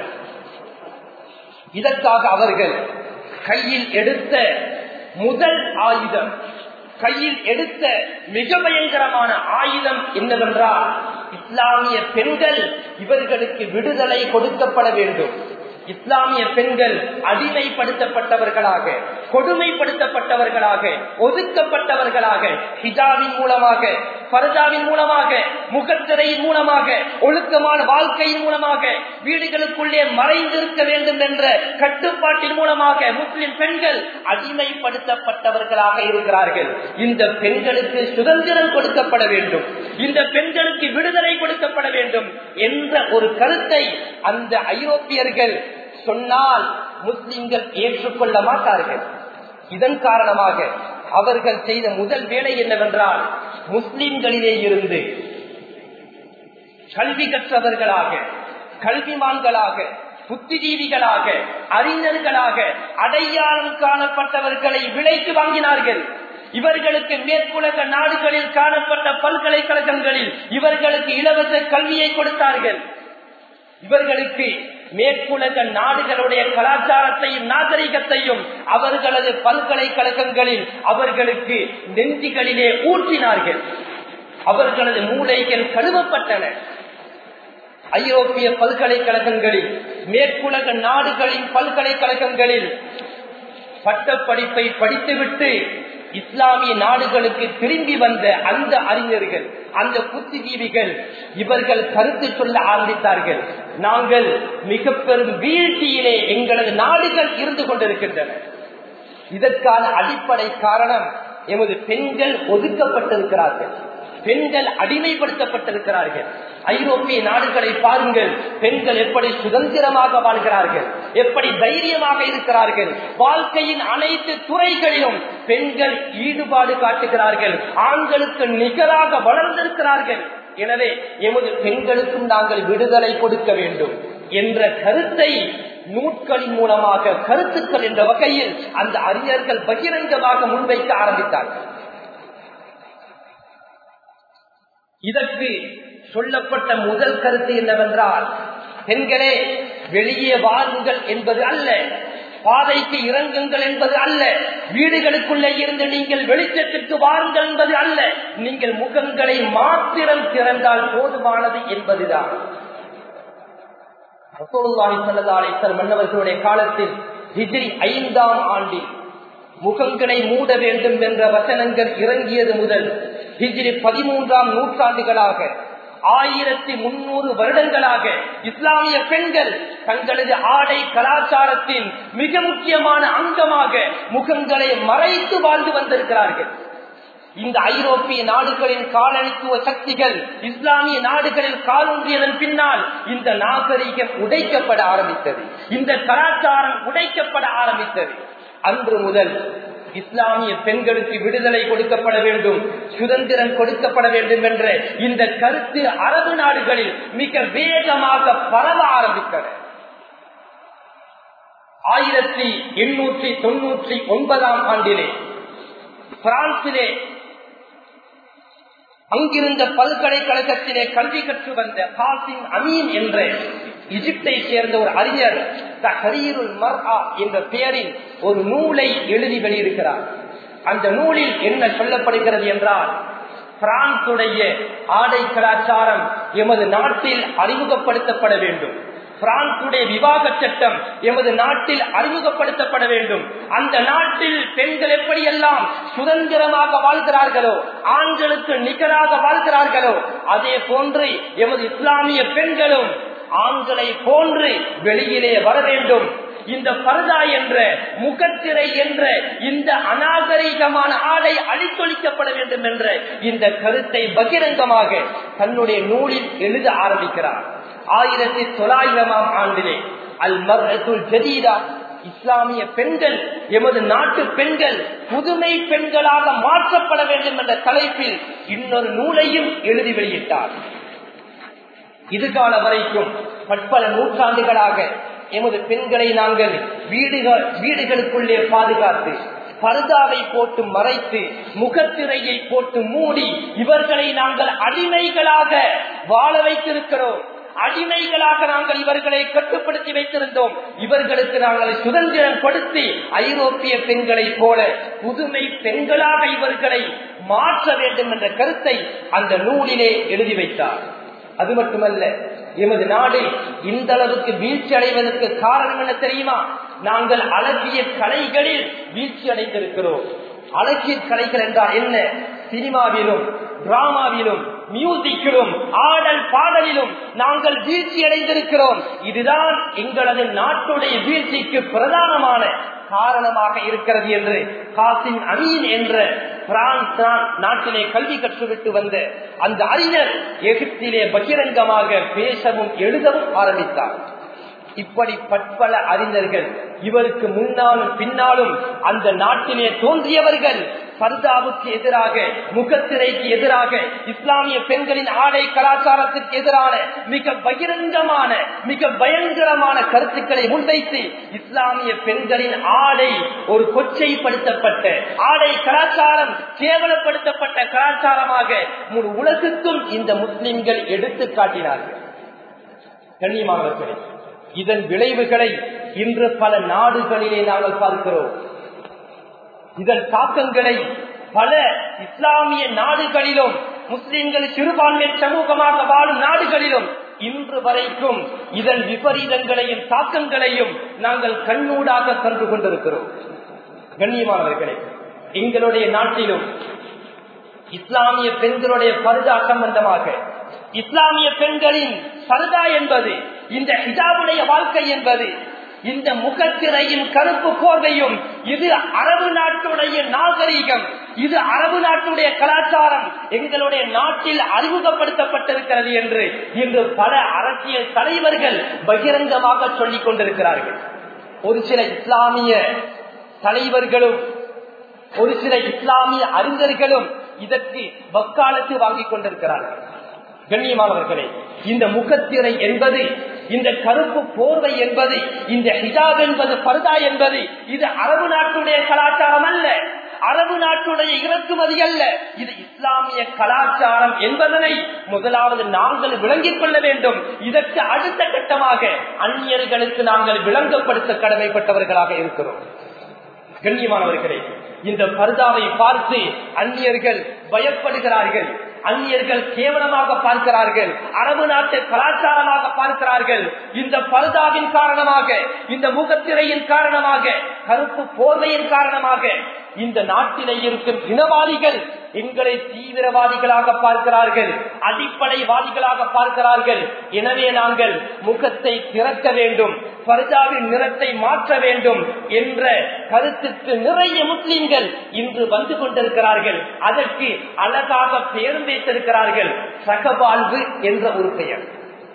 இதற்காக அவர்கள் கையில் எடுத்த முதல் ஆயுதம், கையில் எடுத்த மிக பயங்கரமான ஆயுதம் என்னவென்றால், இஸ்லாமிய பெண்கள் இவர்களுக்கு விடுதலை கொடுக்கப்பட வேண்டும். இஸ்லாமிய பெண்கள் அடிமைப்படுத்தப்பட்டவர்களாக, கொடுமைப்படுத்தப்பட்டவர்களாக, ஒதுக்கப்பட்டவர்களாக, ஹிஜாபின் மூலமாக, பர்தாவின் மூலமாக, முகத்திரையின் மூலமாக, ஒழுக்கமான வாழ்க்கையின் மூலமாக, வீடுகளுக்குள்ளே மறைந்திருக்க வேண்டும் என்ற கட்டுப்பாட்டின் மூலமாக முஸ்லிம் பெண்கள் அடிமைப்படுத்தப்பட்டவர்களாக இருக்கிறார்கள். இந்த பெண்களுக்கு சுதந்திரம் கொடுக்கப்பட வேண்டும், இந்த பெண்களுக்கு விடுதலை கொடுக்கப்பட வேண்டும் என்ற ஒரு கருத்தை அந்த ஐரோப்பியர்கள் சொன்னால் முஸ்லிம்கள் ஏற்றுக்கொள்ள மாட்டார்கள். இதன் காரணமாக அவர்கள் செய்த முதல் வேலை என்னவென்றால், முஸ்லிம்களிலே இருந்து கல்வி கற்றவர்களாக, கல்விமான்களாக, புத்திஜீவிகளாக, அறிஞர்களாக அடையாளம் காணப்பட்டவர்களை விலைக்கு வாங்கினார்கள். இவர்களுக்கு மேற்குலக நாடுகளில் காணப்பட்ட பல்கலைக்கழகங்களில் இவர்களுக்கு இலவச கல்வியை கொடுத்தார்கள். இவர்களுக்கு மேற்குலக நாடுகளுடைய கலாச்சாரத்தையும் நாகரிகத்தையும் அவர்களது பல்கலைக்கழகங்களில் அவர்களுக்கு நெஞ்சிகளிலே ஊற்றினார்கள். அவர்களது மூளைகள் கழுவப்பட்டன. ஐரோப்பிய பல்கலைக்கழகங்களில், மேற்குலக நாடுகளின் பல்கலைக்கழகங்களில் பட்டப்படிப்பை படித்துவிட்டு இஸ்லாமிய நாடுகளுக்கு திரும்பி வந்த அந்த அறிஞர்கள், அந்த புத்திஜீவிகள் இவர்கள் கருத்து சொல்ல ஆரம்பித்தார்கள். நாங்கள் மிக பெரும் வீழ்ச்சியிலே எங்களது நாடுகள் இருந்து கொண்டிருக்கின்றன. இதற்கான அடிப்படை காரணம், எமது பெண்கள் ஒதுக்கப்பட்டிருக்கிறார்கள், பெண்கள் அடிமைப்படுத்தப்பட்டிருக்கிறார்கள். ஐரோப்பிய நாடுகளை பாருங்கள், பெண்கள் எப்படி சுதந்திரமாக வாழ்கிறார்கள், எப்படி தைரியமாக இருக்கிறார்கள். வாழ்க்கையின் அனைத்து துறைகளிலும் பெண்கள் ஈடுபாடு காட்டுகிறார்கள், ஆண்களுக்கு நிகராக வளர்ந்திருக்கிறார்கள். எனவே எமது பெண்களுக்கும் நாங்கள் விடுதலை கொடுக்க வேண்டும் என்ற கருத்தை நூட்களின் மூலமாக, கருத்துக்கள் என்ற வகையில் அந்த அறிஞர்கள் பகிரங்கமாக முன்வைக்க ஆரம்பித்தார்கள். இதற்கு சொல்லப்பட்ட முதல் கருத்து என்னவென்றால், பெண்களே வெளியே வாருங்கள் என்பது அல்ல, பாதைக்கு இறங்குங்கள் என்பது அல்ல, வீடுகளுக்குள்ளே இருந்து நீங்கள் வெளிச்சத்திற்கு வாருங்கள் என்பது அல்ல, நீங்கள் முகங்களை மாத்திரம் திறந்தால் போதுமானது என்பதுதான். ரசூலுல்லாஹி ஸல்லல்லாஹு அலைஹி வஸல்லம் மன்னவர்களுடைய காலத்தில் ஹிஜ்ரி ஐந்தாம் ஆண்டில் முகங்களை மூட வேண்டும் என்ற வசனங்கள் இறங்கியது முதல் ஹிஜ்ரி பதிமூன்றாம் நூற்றாண்டுகளாக, ஆயிரத்தி முன்னூறு வருடங்களாக இஸ்லாமிய பெண்கள் தங்களது ஆடை கலாச்சாரத்தின் மிக முக்கியமான அங்கமாக முகங்களை மறைத்து வாழ்ந்து வந்திருக்கிறார்கள். இந்த ஐரோப்பிய நாடுகளின் காலனித்துவ சக்திகள் இஸ்லாமிய நாடுகளில் காலூன்றியதன் பின்னால் இந்த நாகரிகம் உடைக்கப்பட ஆரம்பித்தது, இந்த கலாச்சாரம் உடைக்கப்பட ஆரம்பித்தது. அன்று முதல் இஸ்லாமிய பெண்களுக்கு விடுதலை கொடுக்கப்பட வேண்டும், சுதந்திரம் கொடுக்கப்பட வேண்டும் என்ற இந்த கருத்து அரபு நாடுகளில் மிக வேகமாக பரவ ஆரம்பித்தது. ஆயிரத்தி எண்ணூற்றி தொன்னூற்றி ஒன்பதாம் ஆண்டிலே பிரான்சிலே அங்கிருந்த பல்கலைக்கழகத்திலே கல்வி கற்று வந்த காசிம் அமீன் என்ற எகிப்தை சேர்ந்த ஒரு அறிஞர் தஹரீருல் மர்ஆ என்ற பெயரில் ஒரு நூலை எழுதி வெளியிருக்கிறார். அந்த நூலில் என்ன சொல்லப்படுகிறது என்றால், பிரான்சுடைய ஆடை கலாச்சாரம் எமது நாட்டில் அறிமுகப்படுத்தப்பட வேண்டும், பிரான்சுடைய விவாக சட்டம் எமது நாட்டில் அறிமுகப்படுத்தப்பட வேண்டும். அந்த நாட்டில் பெண்கள் எப்படியெல்லாம் சுதந்திரமாக வாழ்கிறார்களோ, ஆண்களுக்கு நிகராக வாழ்கிறார்களோ, அதே போன்று எமது இஸ்லாமிய பெண்களும் ஆண்களை போன்று வெளியிலே வர வேண்டும். இந்த பர்தா என்ற, முகத்திரை என்ற இந்த அநாகரிகமான ஆடை அழித்தொழிக்கப்பட வேண்டும் என்ற இந்த கருத்தை பகிரங்கமாக தன்னுடைய நூலில் எழுத ஆரம்பிக்கிறார். ஆயிரத்தி தொள்ளாயிரமாம் ஆண்டிலே அல் மர்அத்துல் ஜதீதா, இஸ்லாமிய பெண்கள், எமது நாட்டு பெண்கள் புதுமை பெண்களாக மாற்றப்பட வேண்டும் என்ற தலைப்பில் இன்னொரு நூலையும் எழுதி வெளியிட்டார். இதுகால வரைக்கும் பற்பல நூற்றாண்டுகளாக எமது பெண்களை நாங்கள் வீடுகள் வீடுகளுக்குள்ளே பாதுகாத்து, பர்தாவை போட்டு மறைத்து, முகத்திரையை போட்டு மூடி இவர்களை நாங்கள் அடிமைகளாக வாழ வைத்திருக்கிறோம். அடிமைகளாக நாங்கள் இவர்களை கட்டுப்படுத்தி வைத்திருந்தோம். இவர்களுக்கு நாங்கள் சுதந்திரம் கொடுத்து ஐரோப்பிய பெண்களை போல புதுமை பெண்களாக இவர்களை மாற்ற வேண்டும் என்ற கருத்தை அந்த நூலிலே எழுதி வைத்தார். அது மட்டுமல்ல, எமது நாடு இந்த அளவுக்கு வீழ்ச்சி அடைவதற்கு காரணம் என்ன தெரியுமா? நாங்கள் அழகிய கலைகளில் வீழ்ச்சி அடைந்திருக்கிறோம். அழகிய கலைகள் என்றால் என்ன? சினிமாவிலும் டிராமாவிலும் மியூசிக்கிலும் ஆடல் பாடலிலும் நாங்கள் வீழ்ச்சி அடைந்திருக்கிறோம். இதுதான் எங்களது நாட்டுடைய வீழ்ச்சிக்கு பிரதானமான காரணமாக இருக்கிறது என்று காசிம் அமீன் என்ற பிரான்ஸ் நாட்டிலே கல்வி கற்றுவிட்டு வந்த அந்த அறிஞர் எகிப்திலே பகிரங்கமாக பேசவும் எழுதவும் ஆரம்பித்தார். இப்படி பற்பல அறிஞர்கள் இவருக்கு முன்னாலும் பின்னாலும் அந்த நாட்டிலே தோன்றியவர்கள் பர்தாவுக்கு எதிராக, முகத்திரைக்கு எதிராக, இஸ்லாமிய பெண்களின் ஆடை கலாச்சாரத்திற்கு எதிரான மிக பகிரங்கமான மிக பயங்கரமான கருத்துக்களை முன்வைத்து இஸ்லாமிய பெண்களின் ஆடை ஒரு கொச்சைப்படுத்தப்பட்ட ஆடை கலாச்சாரம், கேவலப்படுத்தப்பட்ட கலாச்சாரமாக முழு உலகுக்கும் இந்த முஸ்லிம்கள் எடுத்து காட்டினார்கள். கண்ணியமானவர்களே, இதன் விளைவுகளை இன்று பல நாடுகளிலே நாங்கள் பார்க்கிறோம். இதன் தாக்கங்களை பல இஸ்லாமிய நாடுகளிலும், முஸ்லிம்கள் சிறுபான்மை சமூகமாக வாழும் நாடுகளிலும் இன்று வரைக்கும் இதன் விபரீதங்களையும் தாக்கங்களையும் நாங்கள் கண்ணூடாக கண்டு கொண்டிருக்கிறோம். கண்ணியமானவர்களே, எங்களுடைய நாட்டிலும் இஸ்லாமிய பெண்களுடைய பர்தா சம்பந்தமாக, இஸ்லாமிய பெண்களின் பர்தா என்பது, இந்த ஹிஜாபுடைய வாழ்க்கை என்பது, இந்த முகத்திரையின் கருப்பு போர்வையும், இது அரபு நாட்டுடைய நாகரீகம், இது அரபு நாட்டுடைய கலாச்சாரம் எங்களுடைய நாட்டில் அறிமுகப்படுத்தப்பட்டிருக்கிறது என்று இன்று பல அரசியல் தலைவர்கள் பகிரங்கமாக சொல்லிக் கொண்டிருக்கிறார்கள். ஒரு சில இஸ்லாமிய தலைவர்களும் ஒரு சில இஸ்லாமிய அறிஞர்களும் இதற்கு வக்காலத்து வாங்கிக் கொண்டிருக்கிறார்கள். கண்ணியமானவர்களே, இந்த முகத்திரை என்பது, இந்த கருப்பு போர்வை என்பது, இந்த ஹிஜாப் என்பது, பர்தா என்பது, இது அரபு நாட்டுடைய கலாச்சாரம் அல்ல, அரபு நாட்டுடைய இறக்குமதி அல்ல, இது இஸ்லாமிய கலாச்சாரம் என்பதனை முதலாவது நாங்கள் விளங்கிக் கொள்ள வேண்டும். இதற்கு அடுத்த கட்டமாக அந்நியர்களுக்கு நாங்கள் விளங்கப்படுத்த கடமைப்பட்டவர்களாக இருக்கிறோம். கண்ணியமானவர்களே, இந்த பர்தாவை பார்த்து அந்நியர்கள் பயப்படுகிறார்கள், அந்நியர்கள் கேவலமாக பார்க்கிறார்கள், அரபு நாட்டு கலாச்சாரமாக பார்க்கிறார்கள். இந்த பர்தாவின் காரணமாக, இந்த முகத்திரையின் காரணமாக, கருப்பு போர்வையின் காரணமாக இந்த நாட்டிலே இருக்கும் இனவாதிகள் எங்களை தீவிரவாதிகளாக பார்க்கிறார்கள், அடிப்படைவாதிகளாக பார்க்கிறார்கள். எனவே நாங்கள் முகத்தை திறக்க வேண்டும், பர்தாவின் நிறத்தை மாற்ற வேண்டும் என்ற கருத்துக்கு நிறைய முஸ்லிம்கள் இன்று வந்து கொண்டிருக்கிறார்கள். அதற்கு அழகாக பெயர் வைத்திருக்கிறார்கள், சகவாழ்வு என்ற ஒரு பெயர்.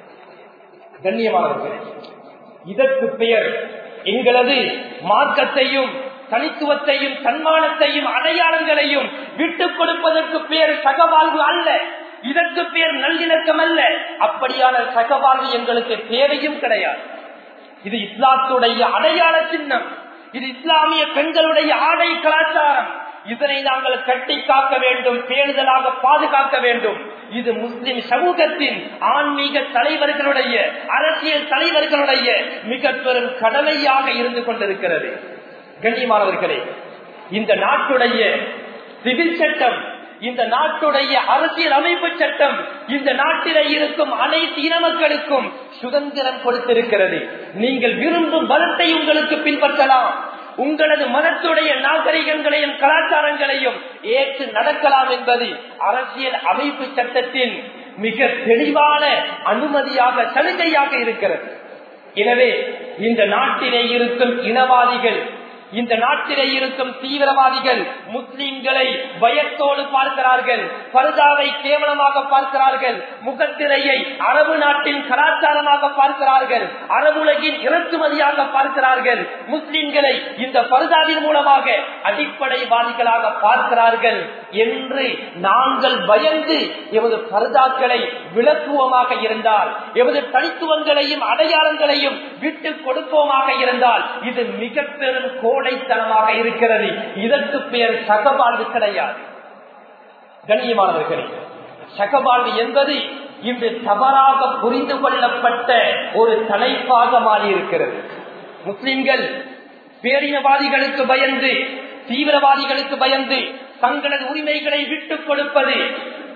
கண்ணியமானவர்களே, இதற்கு பெயர் எங்களது மார்க்கத்தையும் தனித்துவத்தையும் தன்மானத்தையும் அடையாளங்களையும் விட்டுக் கொடுப்பதற்கு பேர் சகவாழ்வு அல்ல, இதற்கு பேர் நல்லிணக்கம் அல்ல. அப்படியான சகவாழ்வு எங்களுக்கு தேவையும் கிடையாது. இது இஸ்லாத்துடைய அடையாள சின்னம், இது இஸ்லாமிய பெண்களுடைய ஆடை கலாச்சாரம். இதனை நாங்கள் கட்டி காக்க வேண்டும், பேணுதலாக பாதுகாக்க வேண்டும். இது முஸ்லிம் சமூகத்தின் ஆன்மீக தலைவர்களுடைய, அரசியல் தலைவர்களுடைய மிக பெரும் கடமையாக இருந்து கொண்டிருக்கிறது. கண்ணியமானவர்களே, இந்த நாட்டுடைய சிவில் சட்டம், இந்த நாட்டுடைய அரசியல் அமைப்பு சட்டம் இந்த நாட்டிலே இருக்கும் அனைத்து இன மக்களுக்கும் சுதந்திரம் கொடுத்திருக்கிறது. நீங்கள் விரும்பும் மதத்தை உங்களுக்கு பின்பற்றலாம், உங்களது மதத்துடைய நாகரிகங்களையும் கலாச்சாரங்களையும் ஏற்று நடக்கலாம் என்பது அரசியல் அமைப்பு சட்டத்தின் மிக தெளிவான அனுமதியாக, சலுகையாக இருக்கிறது. எனவே இந்த நாட்டிலே இருக்கும் இனவாதிகள், இந்த நாட்டிலே இருக்கும் தீவிரவாதிகள் முஸ்லிம்களை பயத்தோடு பார்க்கிறார்கள், பர்தாவை கேவலமாக பார்க்கிறார்கள், முகத்திரையை அரபு நாட்டின் கலாச்சாரமாக பார்க்கிறார்கள், அரபுலகின் இறக்குமதியாக பார்க்கிறார்கள், முஸ்லிம்களை இந்த பர்தாவின் மூலமாக அடிப்படைவாதிகளாக பார்க்கிறார்கள் என்று நாங்கள் பயந்து எமது பர்தாக்களை விளக்குவோமாக இருந்தால், எமது தனித்துவங்களையும் அடையாளங்களையும் விட்டு கொடுப்போமாக இருந்தால் இது மிக பெரும் கோடைத்தனமாக இருக்கிறது. இதற்கு பெயர் சகவாழ்வு கிடையாது. கண்ணியமானவர்களே, சகவாழ்வு என்பது இன்று தவறாக புரிந்து கொள்ளப்பட்ட ஒரு தலைப்பாக மாறி இருக்கிறது. முஸ்லிம்கள் பேரினவாதிகளுக்கு பயந்து, தீவிரவாதிகளுக்கு பயந்து தங்களது உரிமைகளை விட்டுக் கொடுப்பது,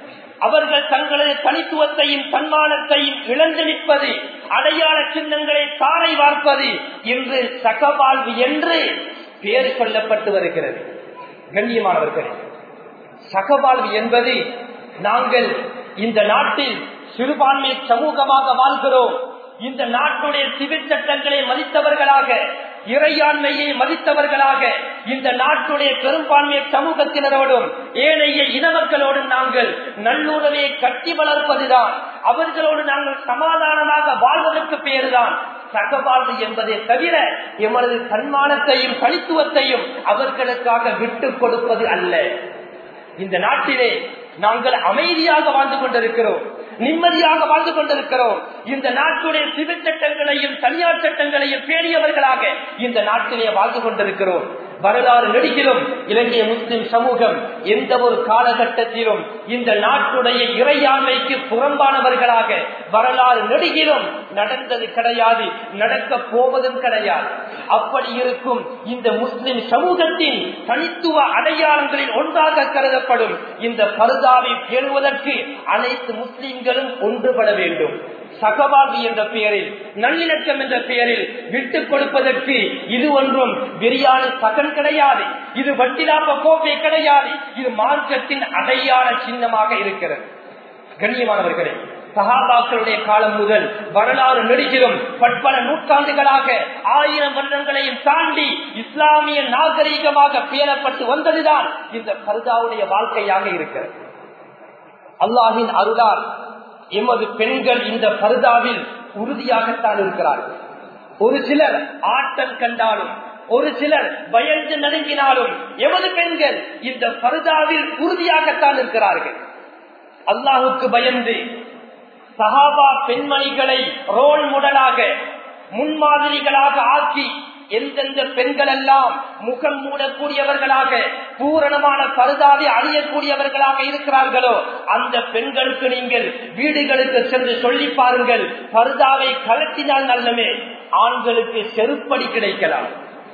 அவர்கள் தங்களது தனித்துவத்தையும் தன்மானத்தையும் இழந்து நிற்பது, அடையாள சின்னங்களை தாரை வார்ப்பது என்று சகவாழ்வு என்று பெயர் சொல்லப்பட்டு வருகிறது. கண்ணியமானவர்களே, சகவாழ்வு என்பது நாங்கள் இந்த நாட்டில் சிறுபான்மை சமூகமாக வாழ்கிறோம். இந்த நாட்டுடைய சிவில் சட்டங்களை மதித்தவர்களாக, இறையாண்மையை மதித்தவர்களாக இந்த நாட்டுடைய பெரும்பான்மை சமூகத்தினரோடும் ஏனைய இனமக்களோடும் நாங்கள் நல்லுறவை கட்டி வளர்ப்பதுதான், அவர்களோடு நாங்கள் சமாதானமாக வாழ்வதற்கு பேருதான் சகவாழ்வு என்பதை தவிர எமது தன்மானத்தையும் தனித்துவத்தையும் அவர்களுக்காக விட்டுக் கொடுப்பது அல்ல. இந்த நாட்டிலே நாங்கள் அமைதியாக வாழ்ந்து கொண்டிருக்கிறோம், நிம்மதியாக வாழ்ந்து கொண்டிருக்கிறோம். இந்த நாட்டுடைய சிவில் சட்டங்களையும் தனியார் சட்டங்களையும் பேணியவர்களாக இந்த நாட்டிலே வாழ்ந்து கொண்டிருக்கிறோம். வரலாறு நெடுகிலும் இலங்கை முஸ்லிம் சமூகம் எந்த ஒரு காலகட்டத்திலும் இந்த நாட்டுடைய இறையாண்மைக்கு புறம்பானவர்களாக வரலாறு நெடுகிலும் நடந்தது கிடையாது, நடக்க போவதும் கிடையாது. அப்படி இருக்கும் இந்த முஸ்லிம் சமூகத்தின் தனித்துவ அடையாளங்களில் ஒன்றாக கருதப்படும் இந்த பர்தாவை பேணுவதற்கு அனைத்து முஸ்லிம்களும் ஒன்றுபட வேண்டும். சகவாழ்வு என்ற பெயரில், நல்லிணக்கம் என்ற பெயரில் விட்டுக் கொடுப்பதற்கு இது ஒன்றும் பிரியாணி சகன் கிடையாது, இது வட்டிலாப்ப கோப்பை கிடையாது, இது மார்க்கத்தின் அடையாள சின்னமாக இருக்கிறது. கண்ணியமானவர்களே, சஹாபாக்களுடைய காலம் முதல் வரலாறு நெடுகிலும் பற்பல நூற்றாண்டுகளாக ஆயிரம் வருடங்களையும் தாண்டி இஸ்லாமிய நாகரீகமாக பேணப்பட்டு வந்ததுதான் இந்த பர்தாவுடைய வாழ்க்கையாக இருக்கிறது. அல்லாஹின் அருளால் எமது பெண்கள் இந்த பர்தாவில் உறுதியாகத்தான் இருக்கிறார்கள். ஒரு சிலர் ஆட்டம் கண்டாலும், ஒரு சிலர் பயந்து நடுங்கினாலும் எமது பெண்கள் இந்த பர்தாவில் உறுதியாகத்தான் இருக்கிறார்கள். அல்லாஹுக்கு பயந்து சஹாபா பெண்மணிகளை ரோல் மாடலாக, முன்மாதிரிகளாக ஆக்கி எந்தெந்த பெண்கள் எல்லாம் முகம் மூடக்கூடியவர்களாக, பூரணமான பர்தாவை அணியக்கூடியவர்களாக இருக்கிறார்களோ அந்த பெண்களுக்கு நீங்கள் வீடுகளுக்கு சென்று சொல்லி பாருங்கள், பர்தாவை கலட்டினால் நல்லமே, ஆண்களுக்கு செருப்படி கிடைக்கலாம்,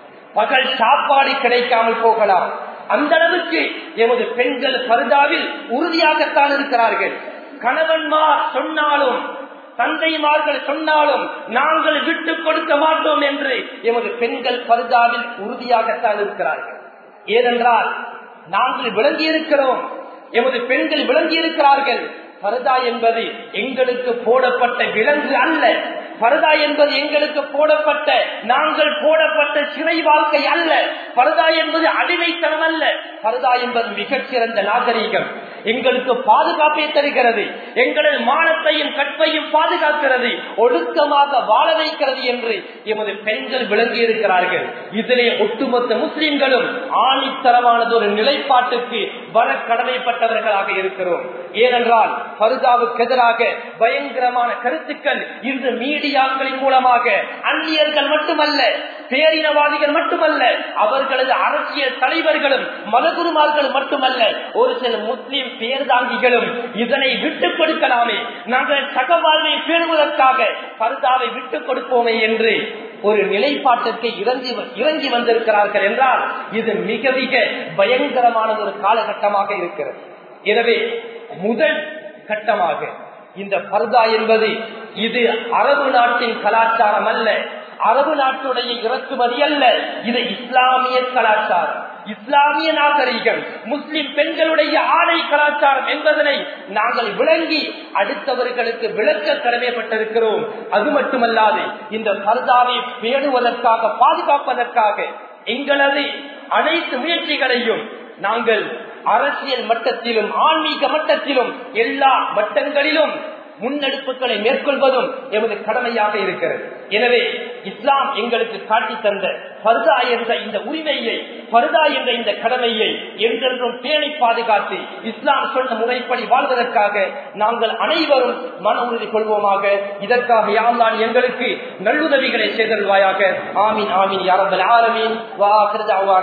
பகல் சாப்பாடு கிடைக்காமல் போகலாம். அந்த அளவுக்கு எமது பெண்கள் பர்தாவில் உறுதியாகத்தான் இருக்கிறார்கள். கணவன்மார் சொன்னாலும், தந்தைமார்கள் சொன்னாலும் நாங்கள் விட்டுக் கொடுக்க மாட்டோம் என்று எமது பெண்கள் பர்தாவில் உறுதியாகத்தான் இருக்கிறார்கள். ஏனென்றால் நாங்கள் விளங்கி இருக்கிறோம், எமது பெண்கள் விளங்கி இருக்கிறார்கள். பர்தா என்பது எங்களுக்கு போடப்பட்ட விலங்கு அல்ல, பர்தா என்பது எங்களுக்கு போடப்பட்ட, நாங்கள் போடப்பட்ட சிறை வாழ்க்கை அல்ல, பர்தா என்பது அடிமைத்தனம் அல்ல, பர்தா என்பது மிகச்சிறந்த நாகரீகம், எங்களுக்கு பாதுகாப்பை தருகிறது, எங்களது மானத்தையும் கற்பையும் பாதுகாக்கிறது, ஒழுக்கமாக வாழ வைக்கிறது என்று எமது பெண்கள் விளங்கி இருக்கிறார்கள். இதிலே ஒட்டுமொத்த முஸ்லிம்களும் ஆணித்தரமானது ஒரு நிலைப்பாட்டுக்கு வர கடமைப்பட்டவர்களாக இருக்கிறோம். ஏனென்றால் பர்தாவுக்கு எதிராக பயங்கரமான கருத்துக்கள் இன்று மீடியாக்களின் மூலமாக அந்நியர்கள் மட்டுமல்ல, பேரினவாதிகள் மட்டுமல்ல, அவர்களது அரசியல் தலைவர்களும் மதகுருமார்களும் மட்டுமல்ல, ஒரு சில முஸ்லிம் பேர்தாங்கிகளும் இதனை விட்டுக் கொடுக்கலாமே, நாங்கள் சகவாழ்வை பேணுவதற்காக பர்தாவை விட்டுக் கொடுப்போமே என்று ஒரு நிலைப்பாட்டிற்கு இறங்கி இறங்கி வந்திருக்கிறார்கள் என்றால் இது மிக மிக பயங்கரமான ஒரு காலகட்டமாக இருக்கிறது. எனவே முதல் கட்டமாக இந்த பர்தா என்பது இது அரபு நாட்டின் கலாச்சாரம் அல்ல, அரபு நாட்டுடைய இறக்குமதி அல்ல, இது இஸ்லாமிய கலாச்சாரம், இஸ்லாமிய நாகரிகம், முஸ்லிம் பெண்களுடைய ஆடை கலாச்சாரம் என்பதனை நாங்கள் விளங்கி அடுத்தவர்களுக்கு விளக்க கடமைப்பட்டிருக்கிறோம். அது மட்டுமல்லாது இந்த பர்தாவை பேணுவதற்காக, பாதுகாப்பதற்காக எங்களது அனைத்து முயற்சிகளையும் நாங்கள் அரசியல் மட்டத்திலும் ஆன்மீக மட்டத்திலும் எல்லா மட்டங்களிலும் முன்னெடுப்புகளை மேற்கொள்வதும் எமது கடமையாக இருக்கிறது. எனவே இஸ்லாம் எங்களுக்கு காட்டி தந்த பர்தா என்ற இந்த உரிமையை, பர்தா என்ற இந்த கடமையை என்றென்றும் பேணி பாதுகாத்து இஸ்லாம் சொன்ன முறைப்படி வாழ்வதற்காக நாங்கள் அனைவரும் மன உறுதி கொள்வோமாக. இதற்காக யா அல்லாஹ் எங்களுக்கு நல்லுதவிகளை செய்தல்வாயாக. ஆமீன் ஆமீன் யா ரப்பல் ஆலமீன். வா ஆகிரு தஅவானா